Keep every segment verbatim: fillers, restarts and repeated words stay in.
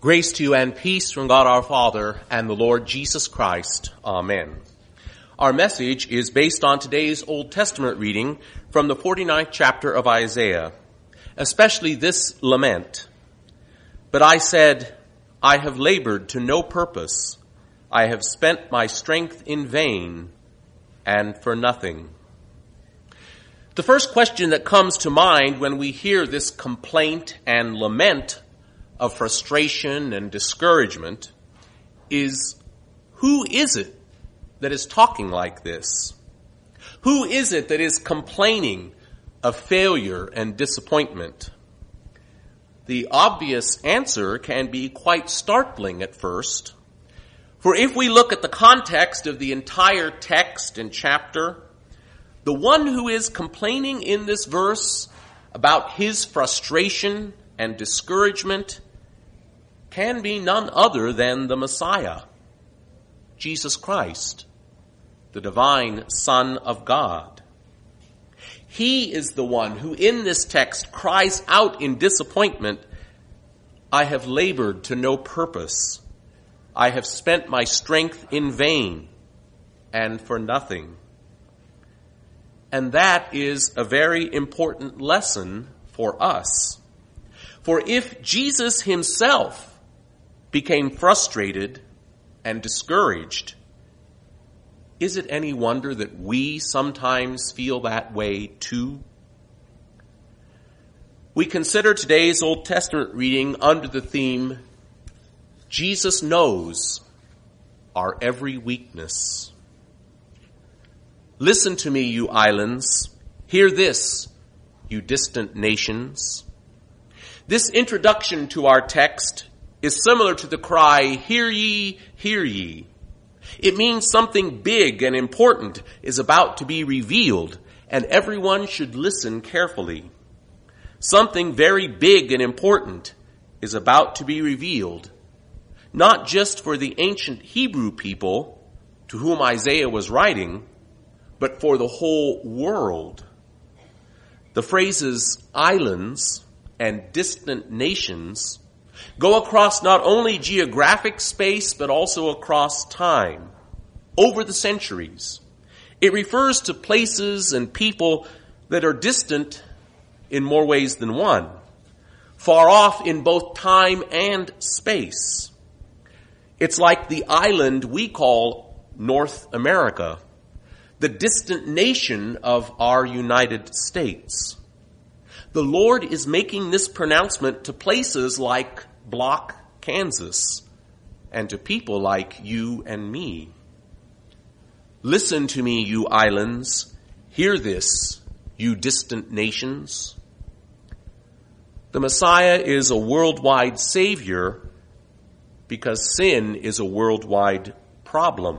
Grace to you and peace from God our Father and the Lord Jesus Christ. Amen. Our message is based on today's Old Testament reading from the forty-ninth chapter of Isaiah, especially this lament. But I said, I have labored to no purpose. I have spent my strength in vain and for nothing. The first question that comes to mind when we hear this complaint and lament of frustration and discouragement is, who is it that is talking like this? Who is it that is complaining of failure and disappointment? The obvious answer can be quite startling at first. For if we look at the context of the entire text and chapter, the one who is complaining in this verse about his frustration and discouragement can be none other than the Messiah, Jesus Christ, the divine Son of God. He is the one who in this text cries out in disappointment, I have labored to no purpose. I have spent my strength in vain and for nothing. And that is a very important lesson for us. For if Jesus himself became frustrated and discouraged, is it any wonder that we sometimes feel that way too? We consider today's Old Testament reading under the theme, Jesus knows our every weakness. Listen to me, you islands. Hear this, you distant nations. This introduction to our text is similar to the cry, hear ye, hear ye. It means something big and important is about to be revealed, and everyone should listen carefully. Something very big and important is about to be revealed, not just for the ancient Hebrew people to whom Isaiah was writing, but for the whole world. The phrases islands and distant nations go across not only geographic space, but also across time, over the centuries. It refers to places and people that are distant in more ways than one, far off in both time and space. It's like the island we call North America, the distant nation of our United States. The Lord is making this pronouncement to places like Block, Kansas, and to people like you and me. Listen to me, you islands. Hear this, you distant nations. The Messiah is a worldwide Savior because sin is a worldwide problem.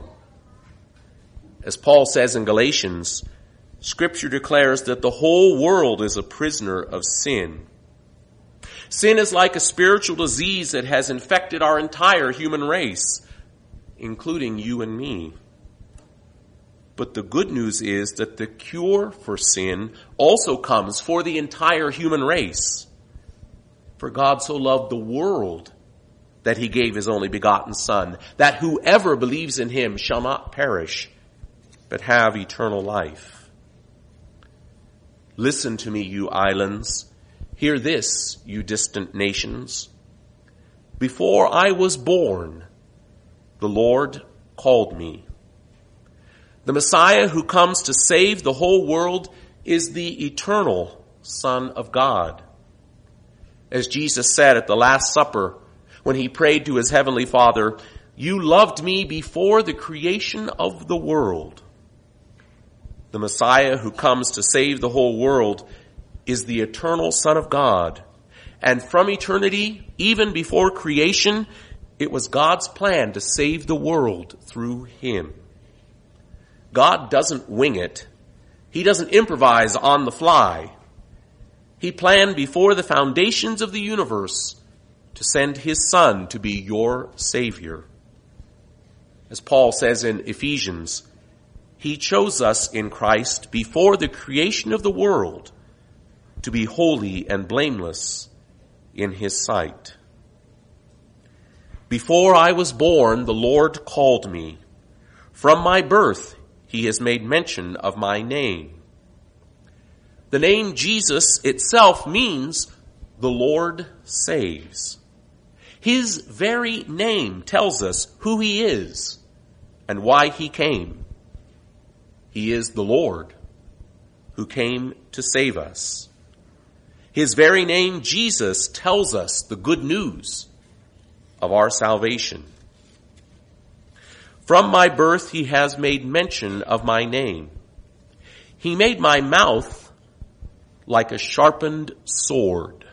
As Paul says in Galatians, Scripture declares that the whole world is a prisoner of sin. Sin is like a spiritual disease that has infected our entire human race, including you and me. But the good news is that the cure for sin also comes for the entire human race. For God so loved the world that he gave his only begotten Son, that whoever believes in him shall not perish, but have eternal life. Listen to me, you islands. Hear this, you distant nations. Before I was born, the Lord called me. The Messiah who comes to save the whole world is the eternal Son of God. As Jesus said at the Last Supper, when he prayed to his heavenly Father, you loved me before the creation of the world. The Messiah who comes to save the whole world is the eternal Son of God. And from eternity, even before creation, it was God's plan to save the world through him. God doesn't wing it. He doesn't improvise on the fly. He planned before the foundations of the universe to send his Son to be your Savior. As Paul says in Ephesians, he chose us in Christ before the creation of the world to be holy and blameless in his sight. Before I was born, the Lord called me. From my birth, he has made mention of my name. The name Jesus itself means the Lord saves. His very name tells us who he is and why he came. He is the Lord who came to save us. His very name, Jesus, tells us the good news of our salvation. From my birth he has made mention of my name. He made my mouth like a sharpened sword.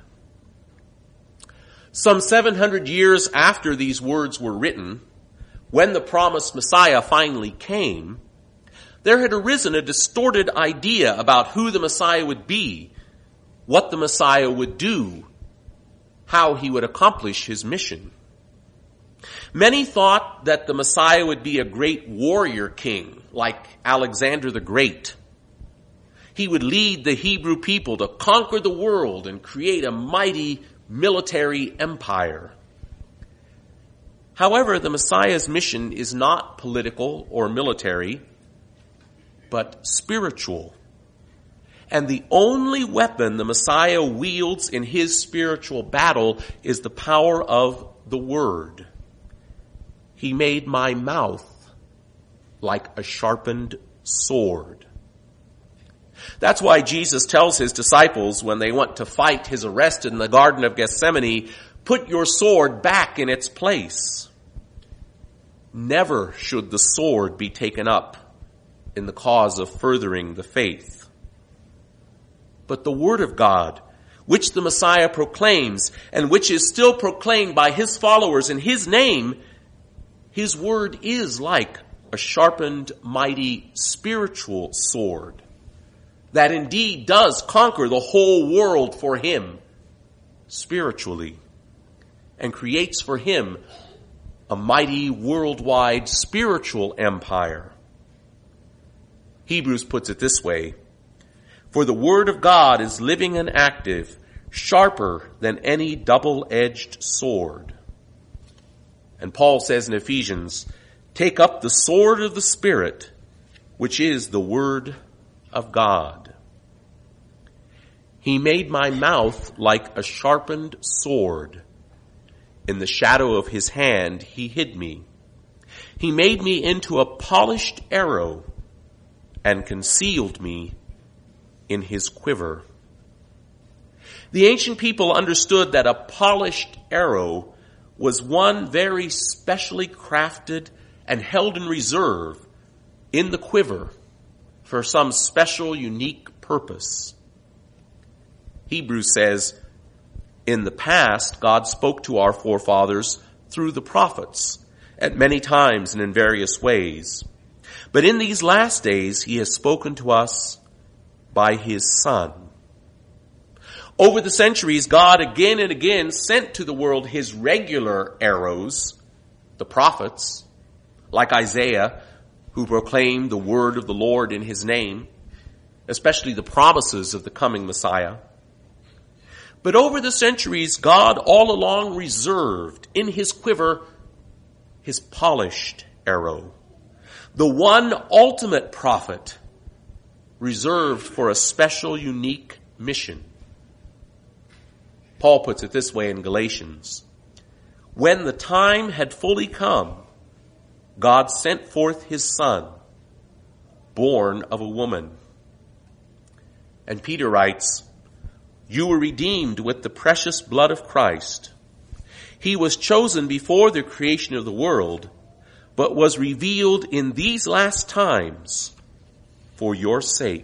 Some seven hundred years after these words were written, when the promised Messiah finally came, there had arisen a distorted idea about who the Messiah would be, what the Messiah would do, how he would accomplish his mission. Many thought that the Messiah would be a great warrior king, like Alexander the Great. He would lead the Hebrew people to conquer the world and create a mighty military empire. However, the Messiah's mission is not political or military, but spiritual. And the only weapon the Messiah wields in his spiritual battle is the power of the Word. He made my mouth like a sharpened sword. That's why Jesus tells his disciples when they want to fight his arrest in the Garden of Gethsemane, put your sword back in its place. Never should the sword be taken up in the cause of furthering the faith. But the Word of God, which the Messiah proclaims and which is still proclaimed by his followers in his name, his word is like a sharpened, mighty spiritual sword that indeed does conquer the whole world for him spiritually and creates for him a mighty worldwide spiritual empire. Hebrews puts it this way, for the word of God is living and active, sharper than any double-edged sword. And Paul says in Ephesians, take up the sword of the Spirit, which is the word of God. He made my mouth like a sharpened sword. In the shadow of his hand he hid me. He made me into a polished arrow and concealed me in his quiver. The ancient people understood that a polished arrow was one very specially crafted and held in reserve in the quiver for some special, unique purpose. Hebrews says, in the past, God spoke to our forefathers through the prophets at many times and in various ways. But in these last days, he has spoken to us by his Son. Over the centuries, God again and again sent to the world his regular arrows, the prophets, like Isaiah, who proclaimed the word of the Lord in his name, especially the promises of the coming Messiah. But over the centuries, God all along reserved in his quiver his polished arrow, the one ultimate prophet reserved for a special, unique mission. Paul puts it this way in Galatians. When the time had fully come, God sent forth his Son, born of a woman. And Peter writes, you were redeemed with the precious blood of Christ. He was chosen before the creation of the world, but was revealed in these last times for your sake.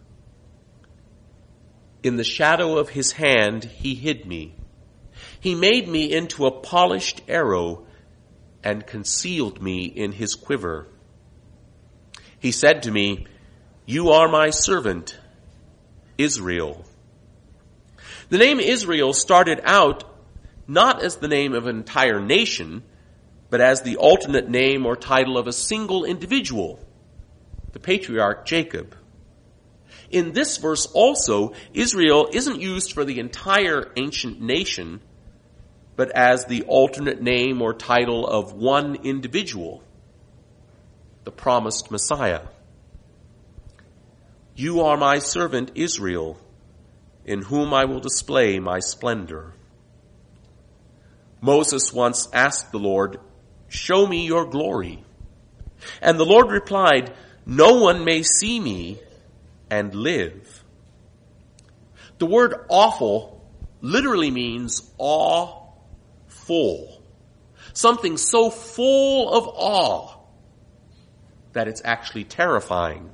In the shadow of his hand he hid me. He made me into a polished arrow and concealed me in his quiver. He said to me, you are my servant, Israel. The name Israel started out not as the name of an entire nation, but as the alternate name or title of a single individual, the patriarch Jacob. In this verse also, Israel isn't used for the entire ancient nation, but as the alternate name or title of one individual, the promised Messiah. You are my servant Israel, in whom I will display my splendor. Moses once asked the Lord, show me your glory. And the Lord replied, no one may see me and live. The word awful literally means awe-full. Something so full of awe that it's actually terrifying.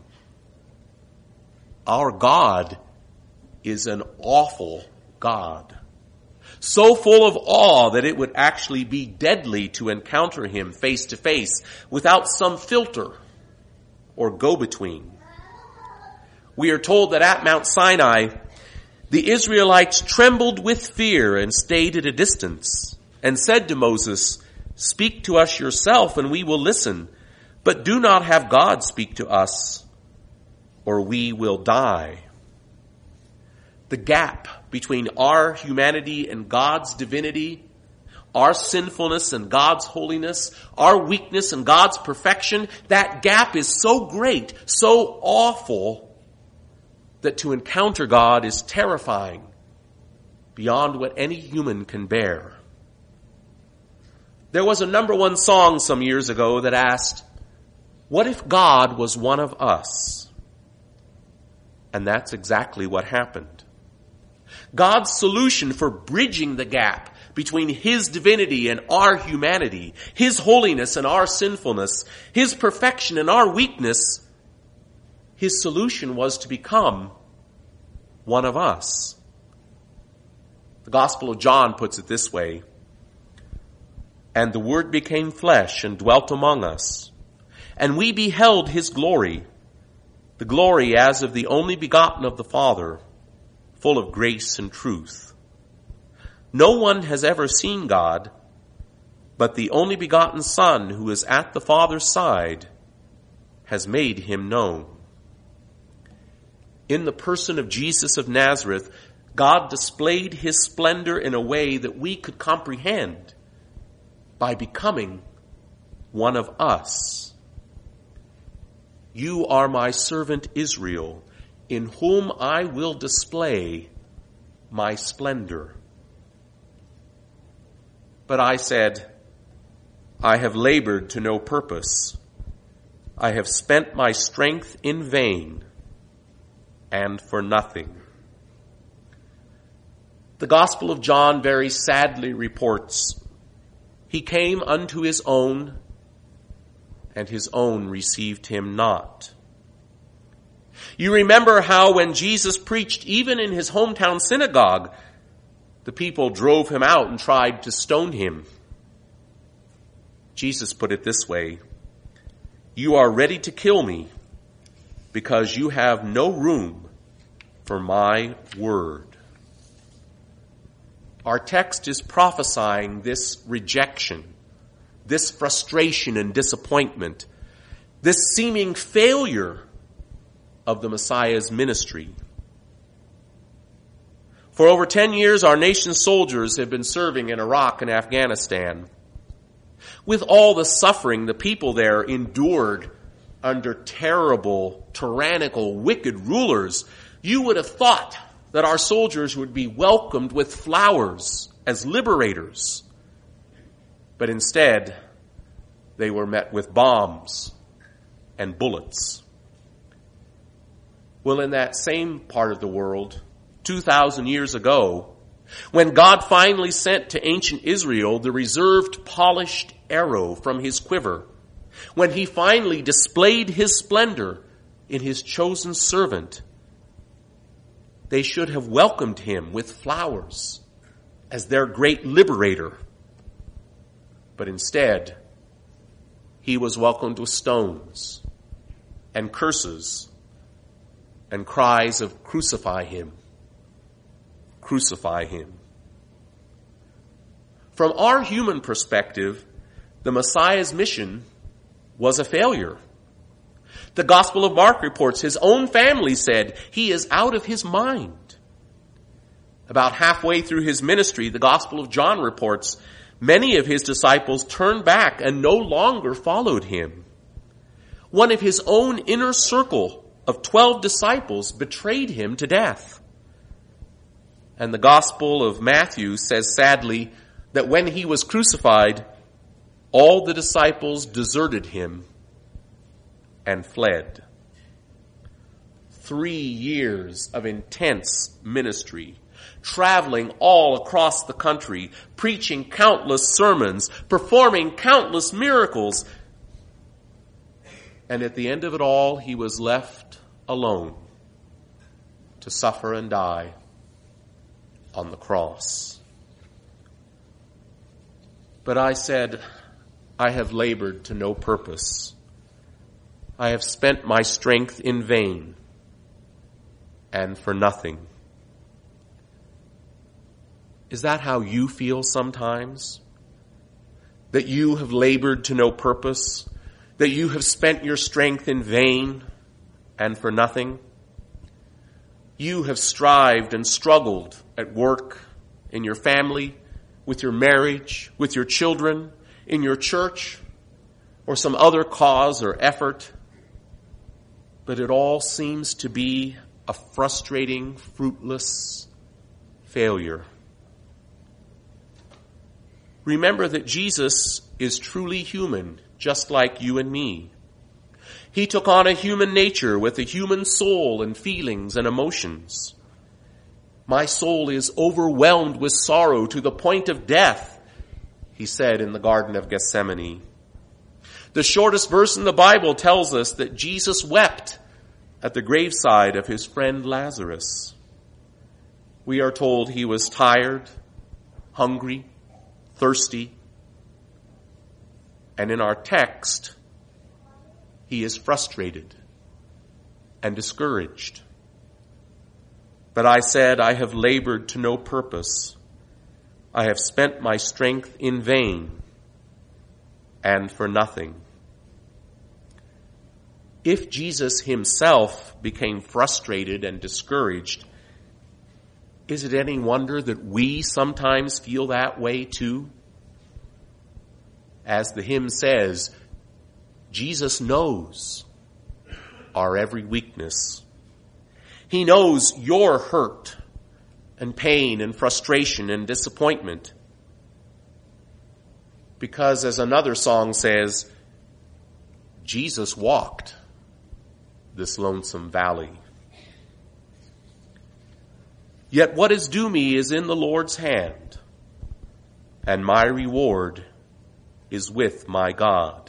Our God is an awful God. So full of awe that it would actually be deadly to encounter him face to face without some filter or go-between. We are told that at Mount Sinai, the Israelites trembled with fear and stayed at a distance and said to Moses, speak to us yourself and we will listen, but do not have God speak to us or we will die. The gap between our humanity and God's divinity, our sinfulness and God's holiness, our weakness and God's perfection, that gap is so great, so awful, that to encounter God is terrifying beyond what any human can bear. There was a number one song some years ago that asked, what if God was one of us? And that's exactly what happened. God's solution for bridging the gap between his divinity and our humanity, his holiness and our sinfulness, his perfection and our weakness, his solution was to become one of us. The Gospel of John puts it this way, and the Word became flesh and dwelt among us, and we beheld his glory, the glory as of the only begotten of the Father, full of grace and truth. No one has ever seen God, but the only begotten Son who is at the Father's side has made him known. In the person of Jesus of Nazareth, God displayed his splendor in a way that we could comprehend by becoming one of us. You are my servant Israel, in whom I will display my splendor. But I said, I have labored to no purpose. I have spent my strength in vain and for nothing. The Gospel of John very sadly reports, he came unto his own, and his own received him not. You remember how when Jesus preached, even in his hometown synagogue, the people drove him out and tried to stone him. Jesus put it this way, you are ready to kill me because you have no room for my word. Our text is prophesying this rejection, this frustration and disappointment, this seeming failure of the Messiah's ministry. For over ten years, our nation's soldiers have been serving in Iraq and Afghanistan. With all the suffering the people there endured under terrible, tyrannical, wicked rulers, you would have thought that our soldiers would be welcomed with flowers as liberators. But instead, they were met with bombs and bullets. Well, in that same part of the world, two thousand years ago, when God finally sent to ancient Israel the reserved polished arrow from his quiver, when he finally displayed his splendor in his chosen servant, they should have welcomed him with flowers as their great liberator. But instead, he was welcomed with stones and curses and cries of crucify him, crucify him. From our human perspective, the Messiah's mission was a failure. The Gospel of Mark reports his own family said he is out of his mind. About halfway through his ministry, the Gospel of John reports, many of his disciples turned back and no longer followed him. One of his own inner circle of twelve disciples betrayed him to death. And the Gospel of Matthew says sadly that when he was crucified, all the disciples deserted him and fled. Three years of intense ministry, traveling all across the country, preaching countless sermons, performing countless miracles. And at the end of it all, he was left alone to suffer and die on the cross. But I said, I have labored to no purpose. I have spent my strength in vain and for nothing. Is that how you feel sometimes? That you have labored to no purpose? That you have spent your strength in vain and for nothing? You have strived and struggled at work, in your family, with your marriage, with your children, in your church, or some other cause or effort, but it all seems to be a frustrating, fruitless failure. Remember that Jesus is truly human, just like you and me. He took on a human nature with a human soul and feelings and emotions. My soul is overwhelmed with sorrow to the point of death, he said in the Garden of Gethsemane. The shortest verse in the Bible tells us that Jesus wept at the graveside of his friend Lazarus. We are told he was tired, hungry, thirsty, and in our text, he is frustrated and discouraged. But I said, I have labored to no purpose. I have spent my strength in vain and for nothing. If Jesus himself became frustrated and discouraged, is it any wonder that we sometimes feel that way too? As the hymn says, Jesus knows our every weakness. He knows your hurt and pain and frustration and disappointment. Because as another song says, Jesus walked this lonesome valley. Yet what is due me is in the Lord's hand, and my reward is with my God.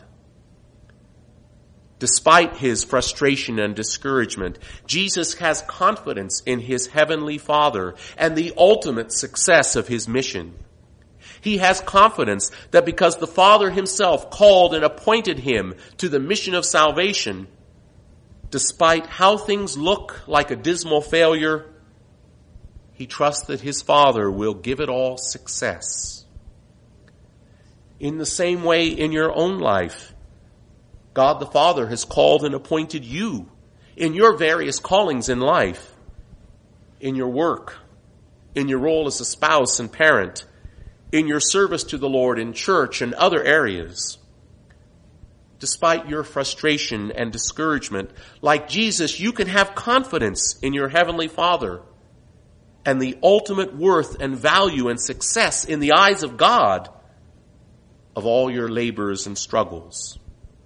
Despite his frustration and discouragement, Jesus has confidence in his heavenly Father and the ultimate success of his mission. He has confidence that because the Father himself called and appointed him to the mission of salvation, despite how things look like a dismal failure, he trusts that his Father will give it all success. In the same way, in your own life, God the Father has called and appointed you in your various callings in life, in your work, in your role as a spouse and parent, in your service to the Lord in church and other areas. Despite your frustration and discouragement, like Jesus, you can have confidence in your heavenly Father and the ultimate worth and value and success in the eyes of God of all your labors and struggles.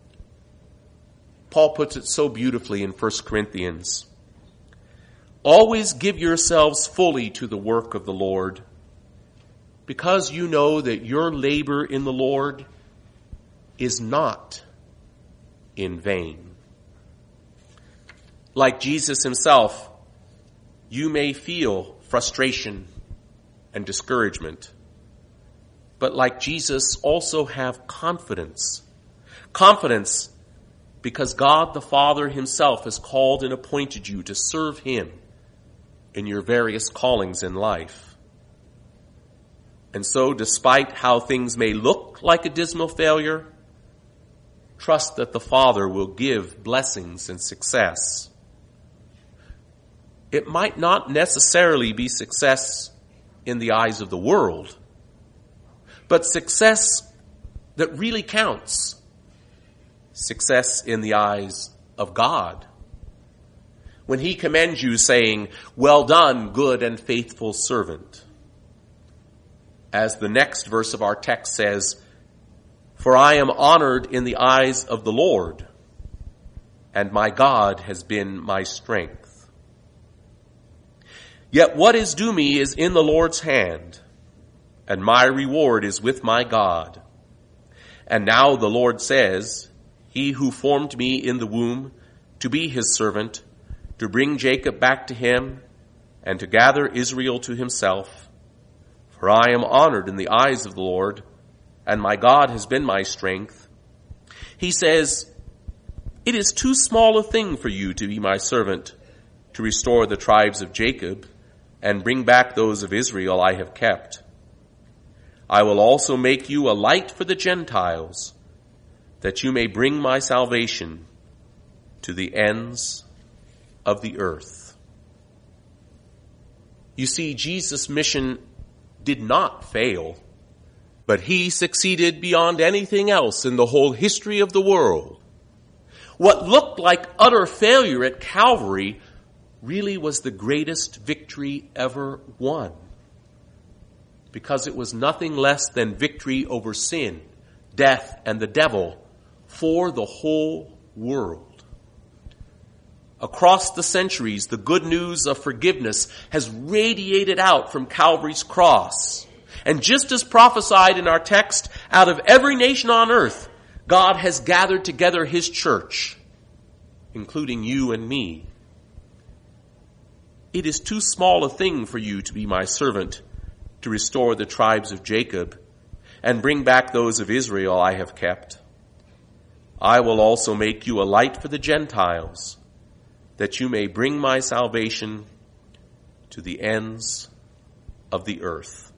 Paul puts it so beautifully in First Corinthians. Always give yourselves fully to the work of the Lord, because you know that your labor in the Lord is not in vain. Like Jesus himself, you may feel frustration and discouragement, but like Jesus, also have confidence. Confidence because God the Father himself has called and appointed you to serve him in your various callings in life. And so, despite how things may look like a dismal failure, trust that the Father will give blessings and success. It might not necessarily be success in the eyes of the world, but success that really counts. Success in the eyes of God. When he commends you saying, "Well done, good and faithful servant." As the next verse of our text says, "For I am honored in the eyes of the Lord, and my God has been my strength. Yet what is due me is in the Lord's hand, and my reward is with my God. And now the Lord says, He who formed me in the womb to be his servant, to bring Jacob back to him, and to gather Israel to himself. For I am honored in the eyes of the Lord, and my God has been my strength. He says, It is too small a thing for you to be my servant, to restore the tribes of Jacob, and bring back those of Israel I have kept. I will also make you a light for the Gentiles, that you may bring my salvation to the ends of the earth." You see, Jesus' mission did not fail, but he succeeded beyond anything else in the whole history of the world. What looked like utter failure at Calvary really was the greatest victory ever won, because it was nothing less than victory over sin, death, and the devil for the whole world. Across the centuries, the good news of forgiveness has radiated out from Calvary's cross. And just as prophesied in our text, out of every nation on earth, God has gathered together his church, including you and me. It is too small a thing for you to be my servant, to restore the tribes of Jacob, and bring back those of Israel I have kept. I will also make you a light for the Gentiles, that you may bring my salvation to the ends of the earth.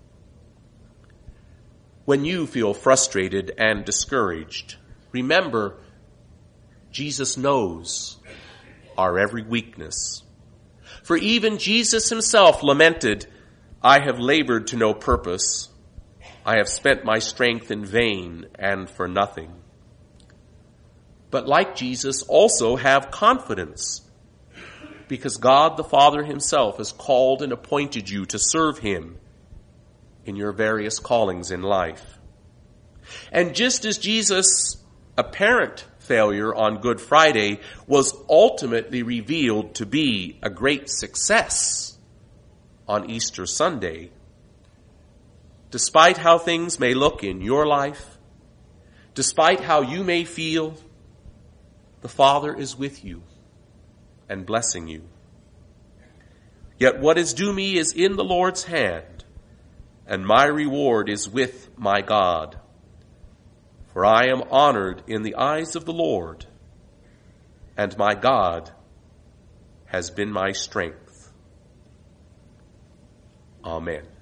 When you feel frustrated and discouraged, remember, Jesus knows our every weakness. For even Jesus himself lamented, "I have labored to no purpose. I have spent my strength in vain and for nothing." But like Jesus, also have confidence, because God the Father himself has called and appointed you to serve him in your various callings in life. And just as Jesus' apparent failure on Good Friday was ultimately revealed to be a great success on Easter Sunday, despite how things may look in your life, despite how you may feel, the Father is with you and blessing you. Yet what is due me is in the Lord's hand, and my reward is with my God. For I am honored in the eyes of the Lord, and my God has been my strength. Amen.